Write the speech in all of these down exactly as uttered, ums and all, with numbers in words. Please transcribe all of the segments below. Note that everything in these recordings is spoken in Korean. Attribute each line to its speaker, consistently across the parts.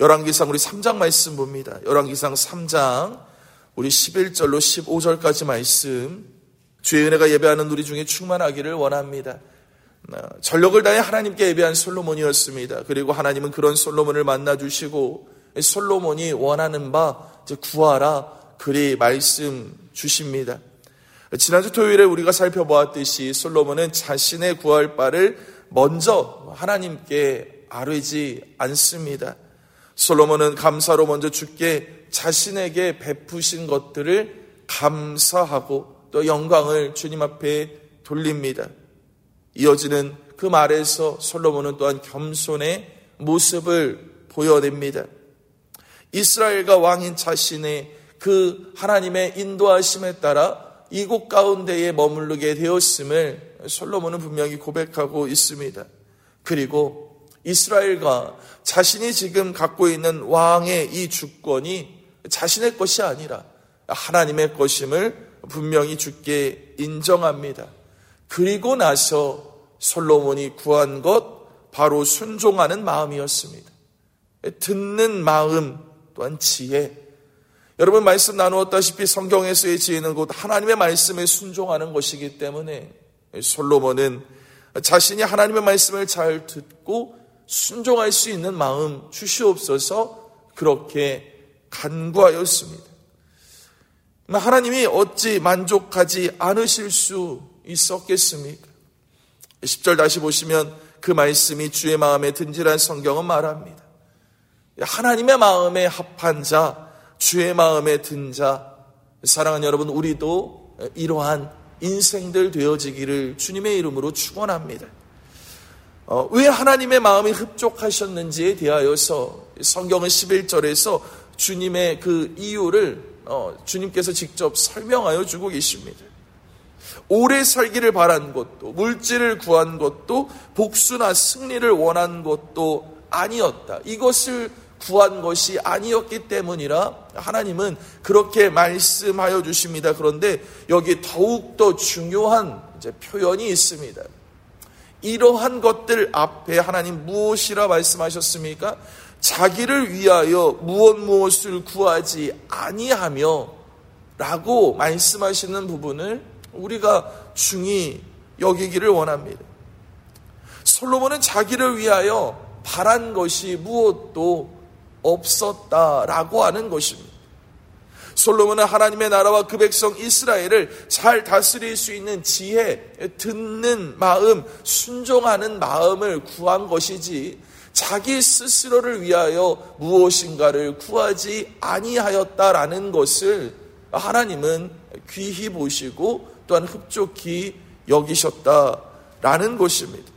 Speaker 1: 열왕기상 우리 삼 장 말씀 봅니다. 열왕기상 삼 장 우리 십일 절로 십오 절까지 말씀. 주의 은혜가 예배하는 우리 중에 충만하기를 원합니다. 전력을 다해 하나님께 예배한 솔로몬이었습니다. 그리고 하나님은 그런 솔로몬을 만나주시고 솔로몬이 원하는 바 구하라 그리 말씀 주십니다. 지난주 토요일에 우리가 살펴보았듯이 솔로몬은 자신의 구할 바를 먼저 하나님께 아뢰지 않습니다. 솔로몬은 감사로 먼저 주께 자신에게 베푸신 것들을 감사하고 또 영광을 주님 앞에 돌립니다. 이어지는 그 말에서 솔로몬은 또한 겸손의 모습을 보여냅니다. 이스라엘과 왕인 자신의 그 하나님의 인도하심에 따라 이곳 가운데에 머무르게 되었음을 솔로몬은 분명히 고백하고 있습니다. 그리고 이스라엘과 자신이 지금 갖고 있는 왕의 이 주권이 자신의 것이 아니라 하나님의 것임을 분명히 주께 인정합니다. 그리고 나서 솔로몬이 구한 것 바로 순종하는 마음이었습니다. 듣는 마음 또한 지혜. 여러분 말씀 나누었다시피 성경에서의 지혜는 곧 하나님의 말씀에 순종하는 것이기 때문에 솔로몬은 자신이 하나님의 말씀을 잘 듣고 순종할 수 있는 마음 주시옵소서 그렇게 간구하였습니다. 하나님이 어찌 만족하지 않으실 수 있었겠습니까? 십 절 다시 보시면 그 말씀이 주의 마음에 든지란 성경은 말합니다. 하나님의 마음에 합한 자, 주의 마음에 든 자, 사랑하는 여러분, 우리도 이러한 인생들 되어지기를 주님의 이름으로 축원합니다. 어, 왜 하나님의 마음이 흡족하셨는지에 대하여서 성경은 십일 절에서 주님의 그 이유를 어, 주님께서 직접 설명하여 주고 계십니다. 오래 살기를 바란 것도, 물질을 구한 것도, 복수나 승리를 원한 것도 아니었다. 이것을 구한 것이 아니었기 때문이라 하나님은 그렇게 말씀하여 주십니다. 그런데 여기 더욱더 중요한 이제 표현이 있습니다. 이러한 것들 앞에 하나님 무엇이라 말씀하셨습니까? 자기를 위하여 무엇 무엇을 구하지 아니하며 라고 말씀하시는 부분을 우리가 중히 여기기를 원합니다. 솔로몬은 자기를 위하여 바란 것이 무엇도 없었다라고 하는 것입니다. 솔로몬은 하나님의 나라와 그 백성 이스라엘을 잘 다스릴 수 있는 지혜, 듣는 마음, 순종하는 마음을 구한 것이지 자기 스스로를 위하여 무엇인가를 구하지 아니하였다라는 것을 하나님은 귀히 보시고 또한 흡족히 여기셨다라는 것입니다.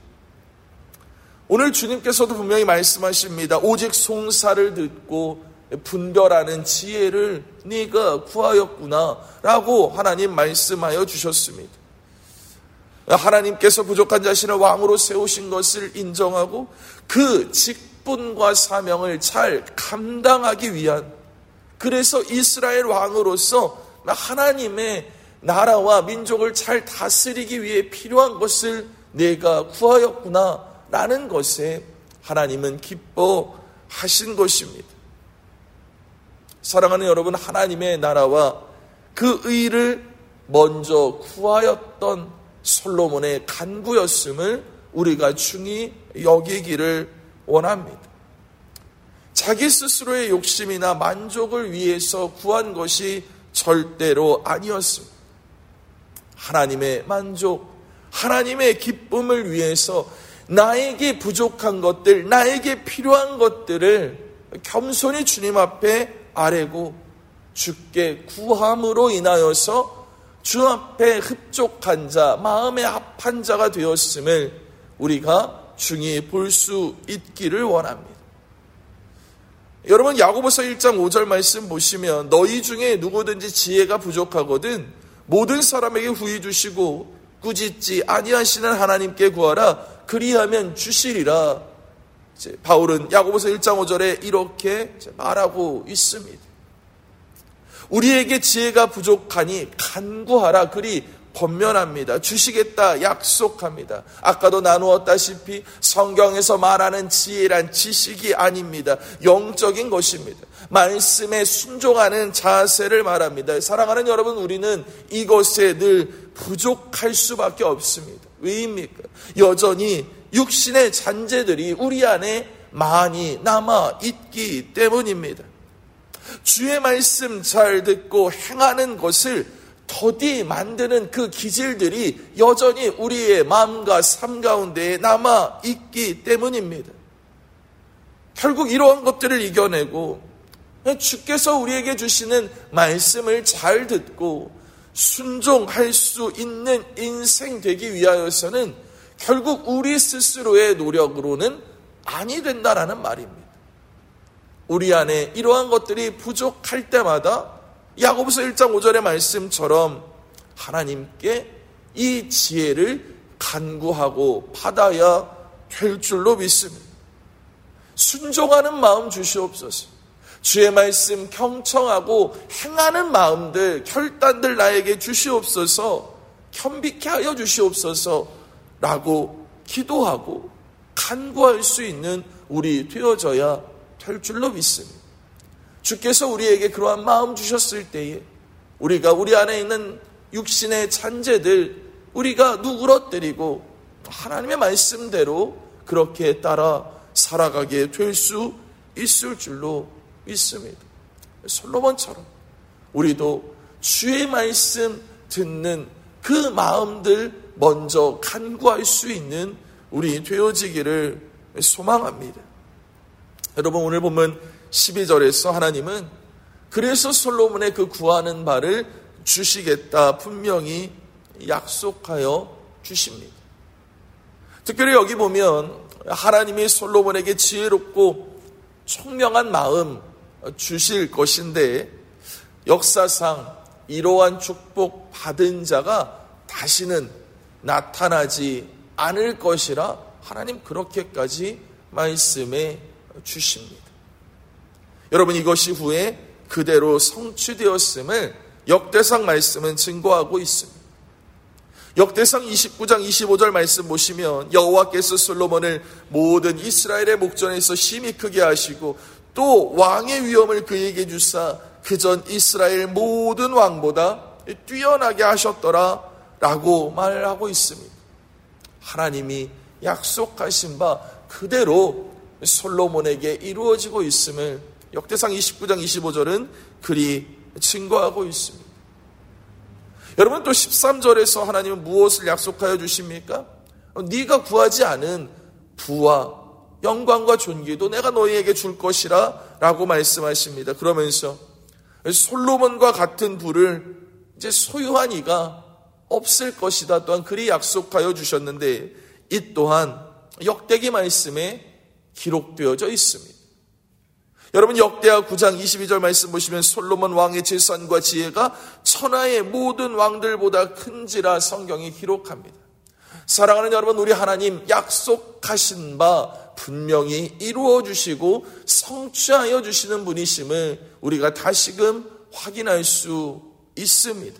Speaker 1: 오늘 주님께서도 분명히 말씀하십니다. 오직 송사를 듣고 분별하는 지혜를 네가 구하였구나 라고 하나님 말씀하여 주셨습니다. 하나님께서 부족한 자신을 왕으로 세우신 것을 인정하고 그 직분과 사명을 잘 감당하기 위한, 그래서 이스라엘 왕으로서 하나님의 나라와 민족을 잘 다스리기 위해 필요한 것을 내가 구하였구나 라는 것에 하나님은 기뻐하신 것입니다. 사랑하는 여러분, 하나님의 나라와 그 의를 먼저 구하였던 솔로몬의 간구였음을 우리가 중히 여기기를 원합니다. 자기 스스로의 욕심이나 만족을 위해서 구한 것이 절대로 아니었습니다. 하나님의 만족, 하나님의 기쁨을 위해서 나에게 부족한 것들, 나에게 필요한 것들을 겸손히 주님 앞에 아뢰고 주께 구함으로 인하여서 주 앞에 흡족한 자, 마음에 합한 자가 되었음을 우리가 중히 볼 수 있기를 원합니다. 여러분, 야고보서 일 장 오 절 말씀 보시면 너희 중에 누구든지 지혜가 부족하거든 모든 사람에게 후히 주시고 꾸짖지 아니하시는 하나님께 구하라 그리하면 주시리라. 이제 바울은 야고보서 일 장 오 절에 이렇게 말하고 있습니다. 우리에게 지혜가 부족하니 간구하라 그리 권면합니다. 주시겠다 약속합니다. 아까도 나누었다시피 성경에서 말하는 지혜란 지식이 아닙니다. 영적인 것입니다. 말씀에 순종하는 자세를 말합니다. 사랑하는 여러분, 우리는 이것에 늘 부족할 수밖에 없습니다. 왜입니까? 여전히 육신의 잔재들이 우리 안에 많이 남아 있기 때문입니다. 주의 말씀 잘 듣고 행하는 것을 더디 만드는 그 기질들이 여전히 우리의 마음과 삶 가운데에 남아 있기 때문입니다. 결국 이러한 것들을 이겨내고 주께서 우리에게 주시는 말씀을 잘 듣고 순종할 수 있는 인생 되기 위하여서는 결국 우리 스스로의 노력으로는 아니 된다라는 말입니다. 우리 안에 이러한 것들이 부족할 때마다 야고보서 일 장 오 절의 말씀처럼 하나님께 이 지혜를 간구하고 받아야 될 줄로 믿습니다. 순종하는 마음 주시옵소서. 주의 말씀 경청하고 행하는 마음들, 결단들 나에게 주시옵소서. 겸비케 하여 주시옵소서 라고 기도하고 간구할 수 있는 우리 되어져야 될 줄로 믿습니다. 주께서 우리에게 그러한 마음 주셨을 때에 우리가 우리 안에 있는 육신의 잔재들 우리가 누그러뜨리고 하나님의 말씀대로 그렇게 따라 살아가게 될 수 있을 줄로 믿습니다. 솔로몬처럼 우리도 주의 말씀 듣는 그 마음들 먼저 간구할 수 있는 우리 되어지기를 소망합니다. 여러분, 오늘 보면 십이 절에서 하나님은 그래서 솔로몬의 그 구하는 바를 주시겠다 분명히 약속하여 주십니다. 특별히 여기 보면 하나님이 솔로몬에게 지혜롭고 총명한 마음 주실 것인데 역사상 이러한 축복 받은 자가 다시는 나타나지 않을 것이라 하나님 그렇게까지 말씀해 주십니다. 여러분, 이것이 후에 그대로 성취되었음을 역대상 말씀은 증거하고 있습니다. 역대상 이십구 장 이십오 절 말씀 보시면 여호와께서 솔로몬을 모든 이스라엘의 목전에서 심히 크게 하시고 또 왕의 위엄을 그에게 주사 그전 이스라엘 모든 왕보다 뛰어나게 하셨더라 라고 말하고 있습니다. 하나님이 약속하신 바 그대로 솔로몬에게 이루어지고 있음을 역대상 이십구 장 이십오 절은 그리 증거하고 있습니다. 여러분, 또 십삼 절에서 하나님은 무엇을 약속하여 주십니까? 네가 구하지 않은 부와 영광과 존귀도 내가 너희에게 줄 것이라 라고 말씀하십니다. 그러면서 솔로몬과 같은 부를 이제 소유한 이가 없을 것이다 또한 그리 약속하여 주셨는데 이 또한 역대기 말씀에 기록되어져 있습니다. 여러분, 역대하 구 장 이십이 절 말씀 보시면 솔로몬 왕의 재산과 지혜가 천하의 모든 왕들보다 큰지라 성경이 기록합니다. 사랑하는 여러분, 우리 하나님 약속하신 바 분명히 이루어 주시고 성취하여 주시는 분이심을 우리가 다시금 확인할 수 있습니다.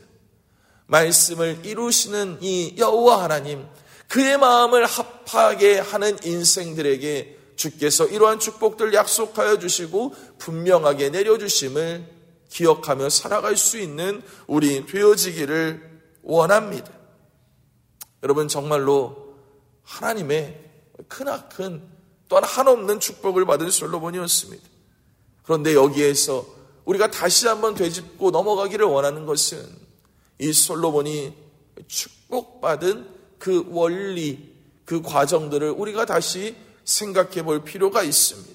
Speaker 1: 말씀을 이루시는 이 여호와 하나님, 그의 마음을 합하게 하는 인생들에게 주께서 이러한 축복들 약속하여 주시고 분명하게 내려주심을 기억하며 살아갈 수 있는 우리 되어지기를 원합니다. 여러분, 정말로 하나님의 크나큰 또한 한없는 축복을 받은 솔로몬이었습니다. 그런데 여기에서 우리가 다시 한번 되짚고 넘어가기를 원하는 것은 이 솔로몬이 축복받은 그 원리, 그 과정들을 우리가 다시 생각해 볼 필요가 있습니다.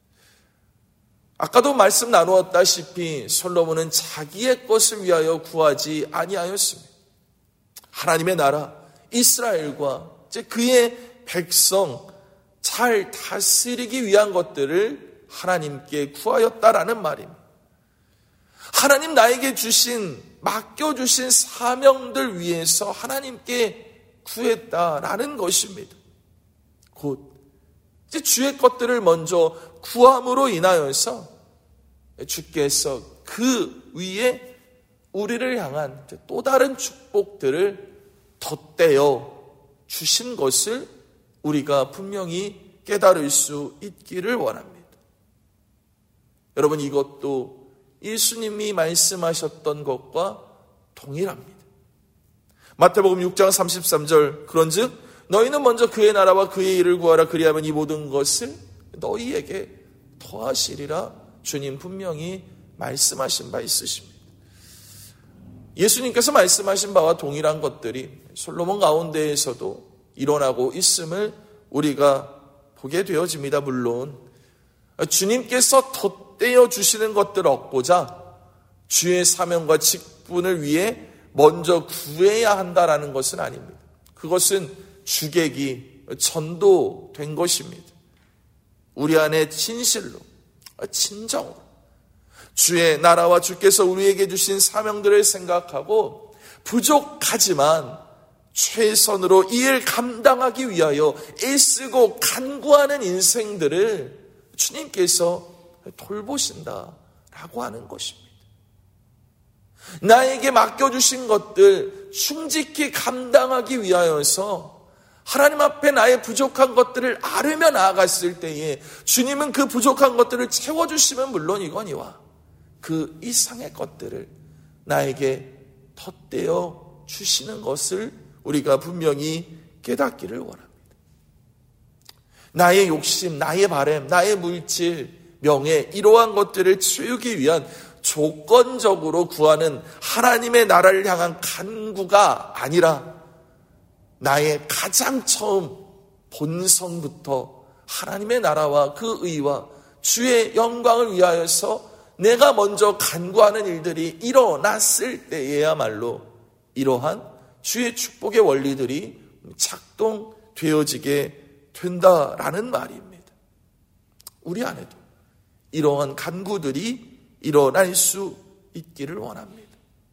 Speaker 1: 아까도 말씀 나누었다시피 솔로몬은 자기의 것을 위하여 구하지 아니하였습니다. 하나님의 나라 이스라엘과 이제 그의 백성 잘 다스리기 위한 것들을 하나님께 구하였다라는 말입니다. 하나님 나에게 주신 맡겨주신 사명들 위해서 하나님께 구했다라는 것입니다. 곧 이제 주의 것들을 먼저 구함으로 인하여서 주께서 그 위에 우리를 향한 또 다른 축복들을 덧대어 주신 것을 우리가 분명히 깨달을 수 있기를 원합니다. 여러분, 이것도 예수님이 말씀하셨던 것과 동일합니다. 마태복음 육 장 삼십삼 절, 그런즉 너희는 먼저 그의 나라와 그의 일을 구하라. 그리하면 이 모든 것을 너희에게 더하시리라. 주님 분명히 말씀하신 바 있으십니다. 예수님께서 말씀하신 바와 동일한 것들이 솔로몬 가운데에서도 일어나고 있음을 우리가 보게 되어집니다. 물론 주님께서 덧대어 주시는 것들을 얻고자 주의 사명과 직분을 위해 먼저 구해야 한다라는 것은 아닙니다. 그것은 주객이 전도된 것입니다. 우리 안에 진실로, 진정으로 주의 나라와 주께서 우리에게 주신 사명들을 생각하고 부족하지만 최선으로 이 일 감당하기 위하여 애쓰고 간구하는 인생들을 주님께서 돌보신다라고 하는 것입니다. 나에게 맡겨주신 것들 충직히 감당하기 위하여서 하나님 앞에 나의 부족한 것들을 아뢰며 나아갔을 때에 주님은 그 부족한 것들을 채워주시면 물론이거니와 그 이상의 것들을 나에게 덧대어 주시는 것을 우리가 분명히 깨닫기를 원합니다. 나의 욕심, 나의 바람, 나의 물질, 명예, 이러한 것들을 채우기 위한 조건적으로 구하는 하나님의 나라를 향한 간구가 아니라 나의 가장 처음 본성부터 하나님의 나라와 그 의와 주의 영광을 위하여서 내가 먼저 간구하는 일들이 일어났을 때에야말로 이러한 주의 축복의 원리들이 작동되어지게 된다라는 말입니다. 우리 안에도 이러한 간구들이 일어날 수 있기를 원합니다.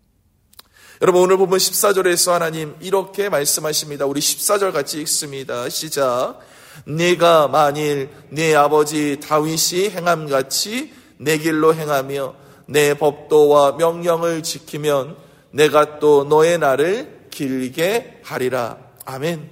Speaker 1: 여러분, 오늘 보면 십사 절에서 하나님 이렇게 말씀하십니다. 우리 십사 절 같이 읽습니다. 시작. 내가 만일 내 아버지 다윗이 행함같이 내 길로 행하며 내 법도와 명령을 지키면 내가 또 너의 날을 길게 하리라. 아멘.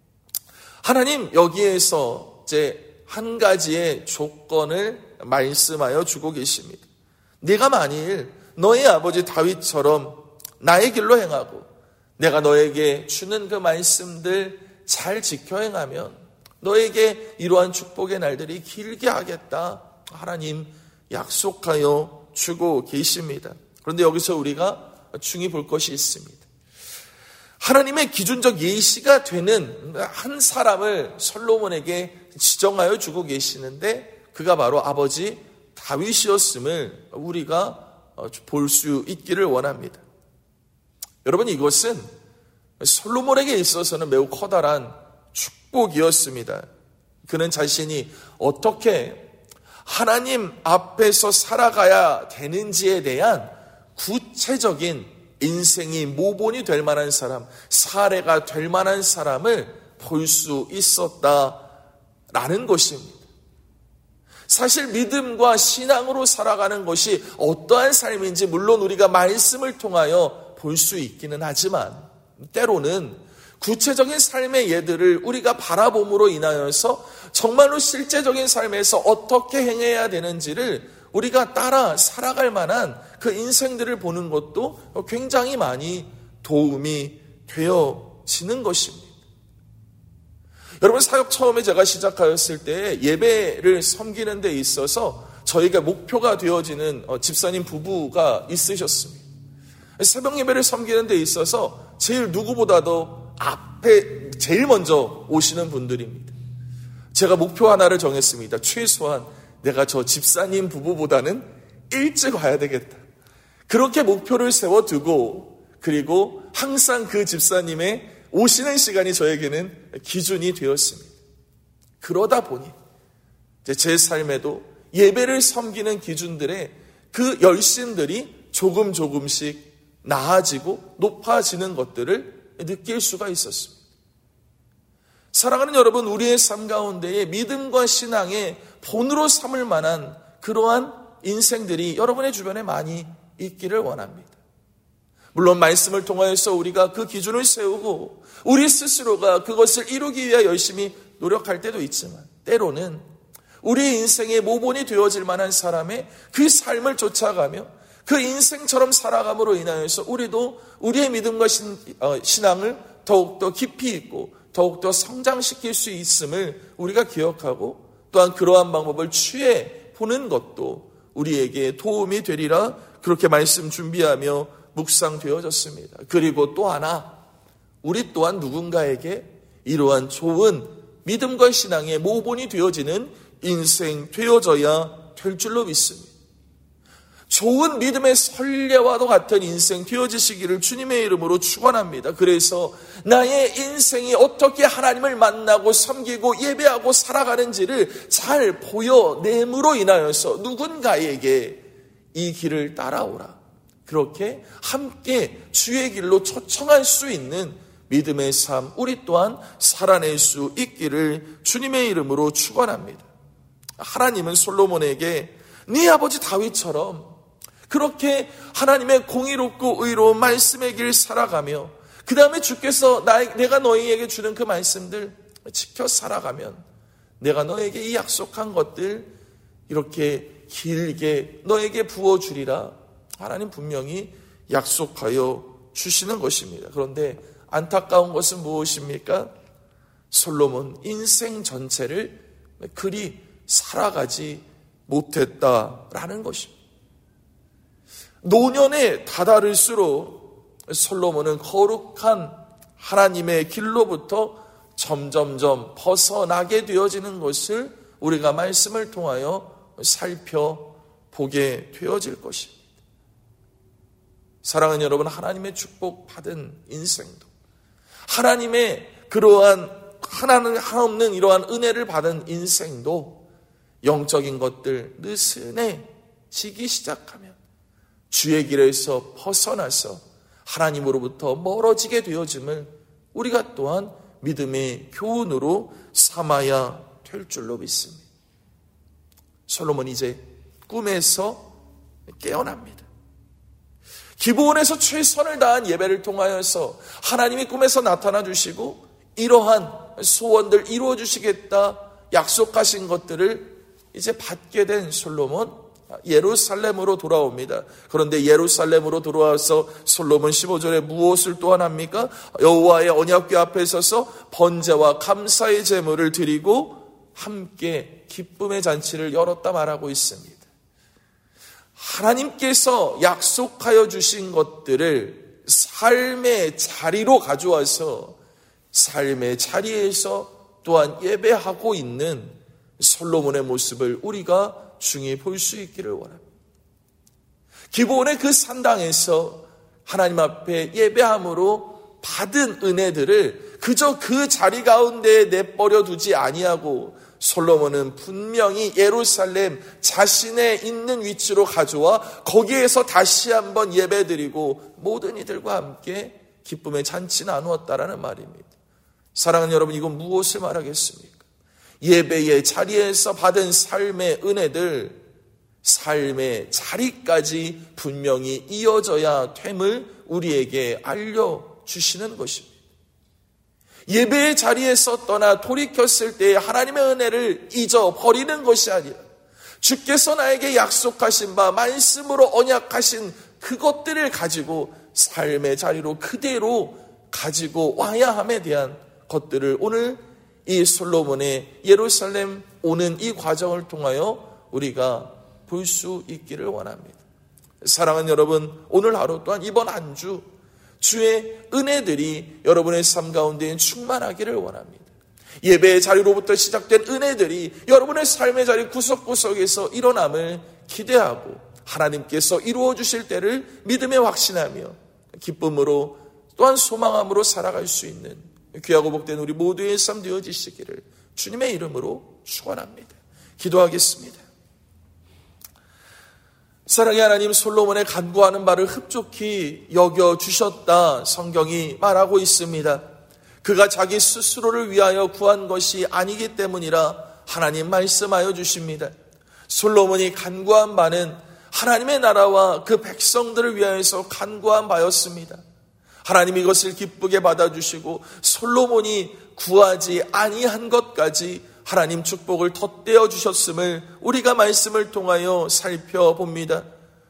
Speaker 1: 하나님 여기에서 이제 한 가지의 조건을 말씀하여 주고 계십니다. 네가 만일 너의 아버지 다윗처럼 나의 길로 행하고 내가 너에게 주는 그 말씀들 잘 지켜 행하면 너에게 이러한 축복의 날들이 길게 하겠다. 하나님 약속하여 주고 계십니다. 그런데 여기서 우리가 중히 볼 것이 있습니다. 하나님의 기준적 예시가 되는 한 사람을 솔로몬에게 지정하여 주고 계시는데 그가 바로 아버지 다윗이었음을 우리가 볼 수 있기를 원합니다. 여러분, 이것은 솔로몬에게 있어서는 매우 커다란 축복이었습니다. 그는 자신이 어떻게 하나님 앞에서 살아가야 되는지에 대한 구체적인 인생이 모본이 될 만한 사람, 사례가 될 만한 사람을 볼 수 있었다라는 것입니다. 사실 믿음과 신앙으로 살아가는 것이 어떠한 삶인지 물론 우리가 말씀을 통하여 볼 수 있기는 하지만 때로는 구체적인 삶의 예들을 우리가 바라봄으로 인하여서 정말로 실제적인 삶에서 어떻게 행해야 되는지를 우리가 따라 살아갈 만한 그 인생들을 보는 것도 굉장히 많이 도움이 되어지는 것입니다. 여러분, 사역 처음에 제가 시작하였을 때 예배를 섬기는 데 있어서 저희가 목표가 되어지는 집사님 부부가 있으셨습니다. 새벽 예배를 섬기는 데 있어서 제일 누구보다도 앞에 제일 먼저 오시는 분들입니다. 제가 목표 하나를 정했습니다. 최소한 내가 저 집사님 부부보다는 일찍 와야 되겠다. 그렇게 목표를 세워두고 그리고 항상 그 집사님의 오시는 시간이 저에게는 기준이 되었습니다. 그러다 보니 제 삶에도 예배를 섬기는 기준들의 그 열심들이 조금 조금씩 나아지고 높아지는 것들을 느낄 수가 있었습니다. 사랑하는 여러분, 우리의 삶 가운데에 믿음과 신앙의 본으로 삼을 만한 그러한 인생들이 여러분의 주변에 많이 있기를 원합니다. 물론 말씀을 통하여서 우리가 그 기준을 세우고 우리 스스로가 그것을 이루기 위해 열심히 노력할 때도 있지만, 때로는 우리 인생의 모본이 되어질 만한 사람의 그 삶을 쫓아가며 그 인생처럼 살아감으로 인하여서 우리도 우리의 믿음과 신, 어, 신앙을 더욱더 깊이 있고 더욱더 성장시킬 수 있음을 우리가 기억하고, 또한 그러한 방법을 취해 보는 것도 우리에게 도움이 되리라, 그렇게 말씀 준비하며 묵상되어졌습니다. 그리고 또 하나, 우리 또한 누군가에게 이러한 좋은 믿음과 신앙의 모본이 되어지는 인생 되어져야 될 줄로 믿습니다. 좋은 믿음의 선례와도 같은 인생 되어지시기를 주님의 이름으로 축원합니다. 그래서 나의 인생이 어떻게 하나님을 만나고 섬기고 예배하고 살아가는지를 잘 보여냄으로 인하여서 누군가에게 이 길을 따라오라, 그렇게 함께 주의 길로 초청할 수 있는 믿음의 삶, 우리 또한 살아낼 수 있기를 주님의 이름으로 축원합니다. 하나님은 솔로몬에게 네 아버지 다윗처럼 그렇게 하나님의 공의롭고 의로운 말씀의 길 살아가며, 그 다음에 주께서 나, 내가 너희에게 주는 그 말씀들 지켜 살아가면 내가 너에게 이 약속한 것들 이렇게 길게 너에게 부어주리라, 하나님 분명히 약속하여 주시는 것입니다. 그런데 안타까운 것은 무엇입니까? 솔로몬 인생 전체를 그리 살아가지 못했다라는 것입니다. 노년에 다다를수록 솔로몬은 거룩한 하나님의 길로부터 점점점 벗어나게 되어지는 것을 우리가 말씀을 통하여 살펴보게 되어질 것입니다. 사랑하는 여러분, 하나님의 축복 받은 인생도, 하나님의 그러한 하나는 하없는 이러한 은혜를 받은 인생도 영적인 것들 느슨해지기 시작하면 주의 길에서 벗어나서 하나님으로부터 멀어지게 되어짐을 우리가 또한 믿음의 교훈으로 삼아야 될 줄로 믿습니다. 솔로몬이 이제 꿈에서 깨어납니다. 기브온에서 최선을 다한 예배를 통하여서 하나님이 꿈에서 나타나 주시고 이러한 소원들 이루어 주시겠다 약속하신 것들을 이제 받게 된 솔로몬, 예루살렘으로 돌아옵니다. 그런데 예루살렘으로 돌아와서 솔로몬 십오 절에 무엇을 또한 합니까? 여호와의 언약궤 앞에 서서 번제와 감사의 제물을 드리고 함께 기쁨의 잔치를 열었다 말하고 있습니다. 하나님께서 약속하여 주신 것들을 삶의 자리로 가져와서 삶의 자리에서 또한 예배하고 있는 솔로몬의 모습을 우리가 중히 볼 수 있기를 원합니다. 기브온의 그 산당에서 하나님 앞에 예배함으로 받은 은혜들을 그저 그 자리 가운데 내버려 두지 아니하고 솔로몬은 분명히 예루살렘 자신의 있는 위치로 가져와 거기에서 다시 한번 예배드리고 모든 이들과 함께 기쁨의 잔치 나누었다라는 말입니다. 사랑하는 여러분, 이건 무엇을 말하겠습니까? 예배의 자리에서 받은 삶의 은혜들, 삶의 자리까지 분명히 이어져야 됨을 우리에게 알려주시는 것입니다. 예배의 자리에서 떠나 돌이켰을 때 하나님의 은혜를 잊어버리는 것이 아니라 주께서 나에게 약속하신 바 말씀으로 언약하신 그것들을 가지고 삶의 자리로 그대로 가지고 와야 함에 대한 것들을 오늘 이 솔로몬의 예루살렘 오는 이 과정을 통하여 우리가 볼 수 있기를 원합니다. 사랑하는 여러분, 오늘 하루 또한 이번 한 주 주의 은혜들이 여러분의 삶 가운데 충만하기를 원합니다. 예배의 자리로부터 시작된 은혜들이 여러분의 삶의 자리 구석구석에서 일어남을 기대하고 하나님께서 이루어 주실 때를 믿음에 확신하며 기쁨으로 또한 소망함으로 살아갈 수 있는 귀하고 복된 우리 모두의 삶 되어지시기를 주님의 이름으로 축원합니다. 기도하겠습니다. 사랑의 하나님, 솔로몬의 간구하는 바를 흡족히 여겨주셨다 성경이 말하고 있습니다. 그가 자기 스스로를 위하여 구한 것이 아니기 때문이라 하나님 말씀하여 주십니다. 솔로몬이 간구한 바는 하나님의 나라와 그 백성들을 위하여서 간구한 바였습니다. 하나님이 이것을 기쁘게 받아주시고 솔로몬이 구하지 아니한 것까지 하나님 축복을 덧대어 주셨음을 우리가 말씀을 통하여 살펴봅니다.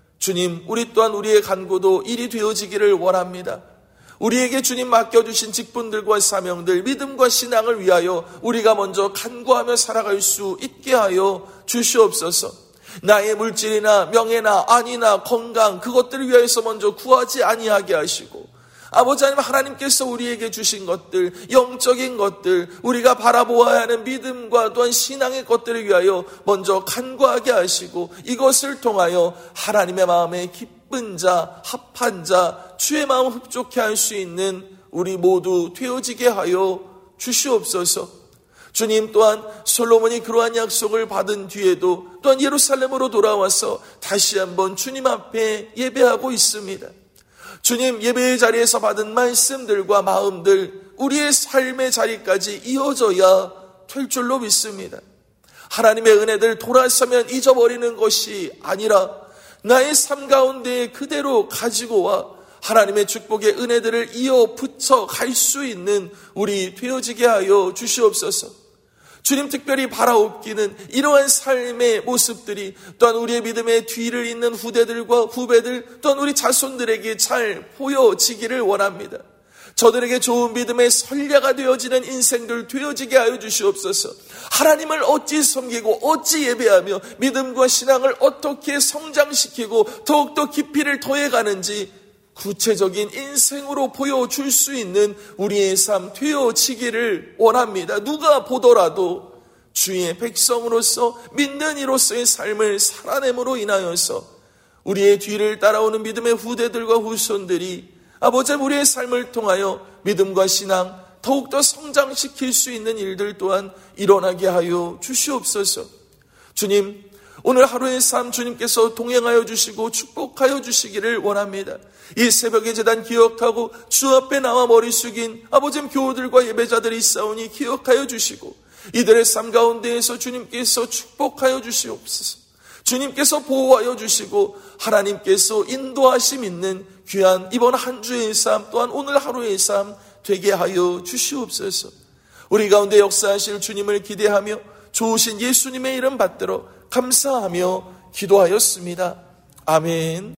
Speaker 1: 주님, 우리 또한 우리의 간구도 일이 되어지기를 원합니다. 우리에게 주님 맡겨주신 직분들과 사명들, 믿음과 신앙을 위하여 우리가 먼저 간구하며 살아갈 수 있게 하여 주시옵소서. 나의 물질이나 명예나 안위나 건강, 그것들을 위하여서 먼저 구하지 아니하게 하시고, 아버지 하나님, 하나님께서 우리에게 주신 것들, 영적인 것들, 우리가 바라보아야 하는 믿음과 또한 신앙의 것들을 위하여 먼저 간구하게 하시고, 이것을 통하여 하나님의 마음에 기쁜 자, 합한 자, 주의 마음 흡족해 할 수 있는 우리 모두 되어지게 하여 주시옵소서. 주님, 또한 솔로몬이 그러한 약속을 받은 뒤에도 또한 예루살렘으로 돌아와서 다시 한번 주님 앞에 예배하고 있습니다. 주님, 예배의 자리에서 받은 말씀들과 마음들, 우리의 삶의 자리까지 이어져야 될 줄로 믿습니다. 하나님의 은혜들 돌아서면 잊어버리는 것이 아니라 나의 삶 가운데 그대로 가지고 와 하나님의 축복의 은혜들을 이어 붙여 갈 수 있는 우리 되어지게 하여 주시옵소서. 주님, 특별히 바라옵기는 이러한 삶의 모습들이 또한 우리의 믿음의 뒤를 잇는 후대들과 후배들, 또한 우리 자손들에게 잘 보여지기를 원합니다. 저들에게 좋은 믿음의 선례가 되어지는 인생들 되어지게 하여 주시옵소서. 하나님을 어찌 섬기고 어찌 예배하며 믿음과 신앙을 어떻게 성장시키고 더욱더 깊이를 더해가는지 구체적인 인생으로 보여줄 수 있는 우리의 삶 되어지기를 원합니다. 누가 보더라도 주의 백성으로서 믿는 이로서의 삶을 살아냄으로 인하여서 우리의 뒤를 따라오는 믿음의 후대들과 후손들이 아버지, 우리의 삶을 통하여 믿음과 신앙 더욱더 성장시킬 수 있는 일들 또한 일어나게 하여 주시옵소서. 주님, 오늘 하루의 삶 주님께서 동행하여 주시고 축복하여 주시기를 원합니다. 이 새벽의 제단 기억하고 주 앞에 나와 머리 숙인 아버지 교우들과 예배자들이 있사오니 기억하여 주시고 이들의 삶 가운데에서 주님께서 축복하여 주시옵소서. 주님께서 보호하여 주시고 하나님께서 인도하심 있는 귀한 이번 한 주의 삶 또한 오늘 하루의 삶 되게 하여 주시옵소서. 우리 가운데 역사하실 주님을 기대하며 좋으신 예수님의 이름 받들어 감사하며 기도하였습니다. 아멘.